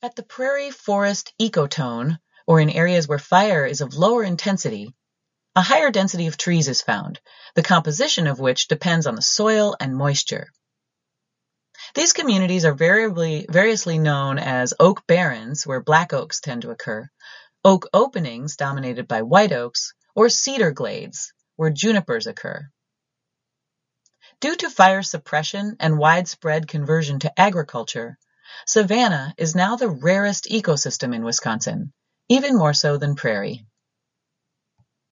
At the prairie forest ecotone, or in areas where fire is of lower intensity, a higher density of trees is found, the composition of which depends on the soil and moisture. These communities are variously known as oak barrens, where black oaks tend to occur, oak openings dominated by white oaks, or cedar glades, where junipers occur. Due to fire suppression and widespread conversion to agriculture, savanna is now the rarest ecosystem in Wisconsin, even more so than prairie.